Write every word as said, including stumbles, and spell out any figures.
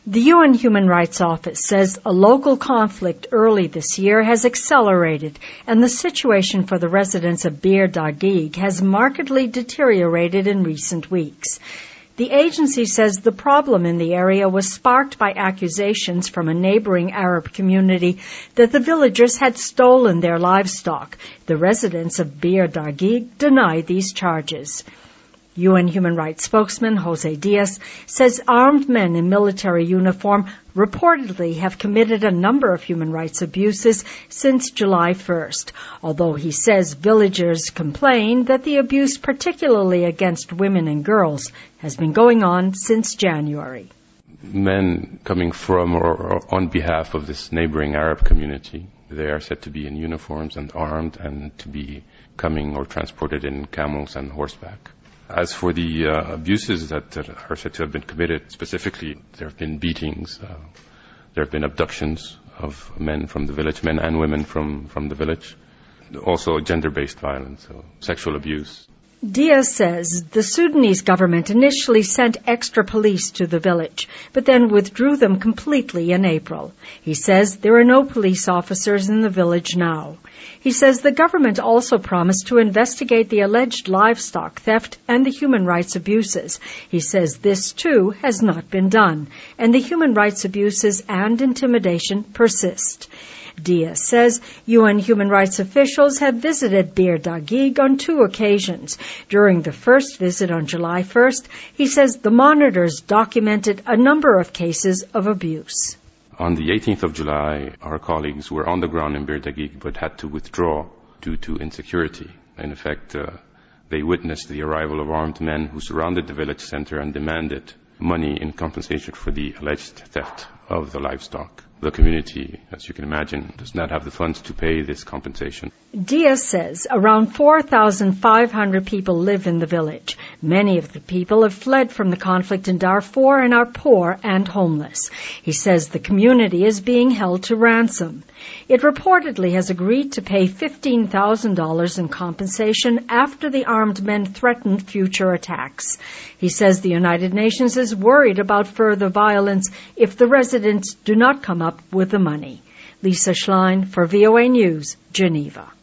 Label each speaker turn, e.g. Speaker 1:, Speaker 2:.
Speaker 1: The U N Human Rights Office says a local conflict early this year has accelerated, and the situation for the residents of Bir Dagiq has markedly deteriorated in recent weeks. The agency says the problem in the area was sparked by accusations from a neighboring Arab community that the villagers had stolen their livestock. The residents of Bir Dagiq deny these charges. U N Human Rights spokesman Jose Diaz says armed men in military uniform reportedly have committed a number of human rights abuses since July first, although he says villagers complain that the abuse, particularly against women and girls, has been going on since January.
Speaker 2: Men coming from or, or on behalf of this neighboring Arab community, they are said to be in uniforms and armed and to be coming or transported in camels and horseback. As for the uh, abuses that, that are said to have been committed, specifically, there have been beatings, uh, there have been abductions of men from the village, men and women from, from the village, also gender-based violence, so sexual abuse.
Speaker 1: Diaz says the Sudanese government initially sent extra police to the village, but then withdrew them completely in April. He says there are no police officers in the village now. He says the government also promised to investigate the alleged livestock theft and the human rights abuses. He says this, too, has not been done, and the human rights abuses and intimidation persist. Diaz says U N human rights officials have visited Bir Dagiq on two occasions. During the first visit on July first, he says the monitors documented a number of cases of abuse.
Speaker 2: On the eighteenth of July, our colleagues were on the ground in Bir Dagiq but had to withdraw due to insecurity. In effect, uh, they witnessed the arrival of armed men who surrounded the village center and demanded money in compensation for the alleged theft of the livestock. The community, as you can imagine, does not have the funds to pay this compensation.
Speaker 1: Diaz says around four thousand five hundred people live in the village. Many of the people have fled from the conflict in Darfur and are poor and homeless. He says the community is being held to ransom. It reportedly has agreed to pay fifteen thousand dollars in compensation after the armed men threatened future attacks. He says the United Nations is worried about further violence if the residents do not come up with the money. Lisa Schlein for V O A News, Geneva.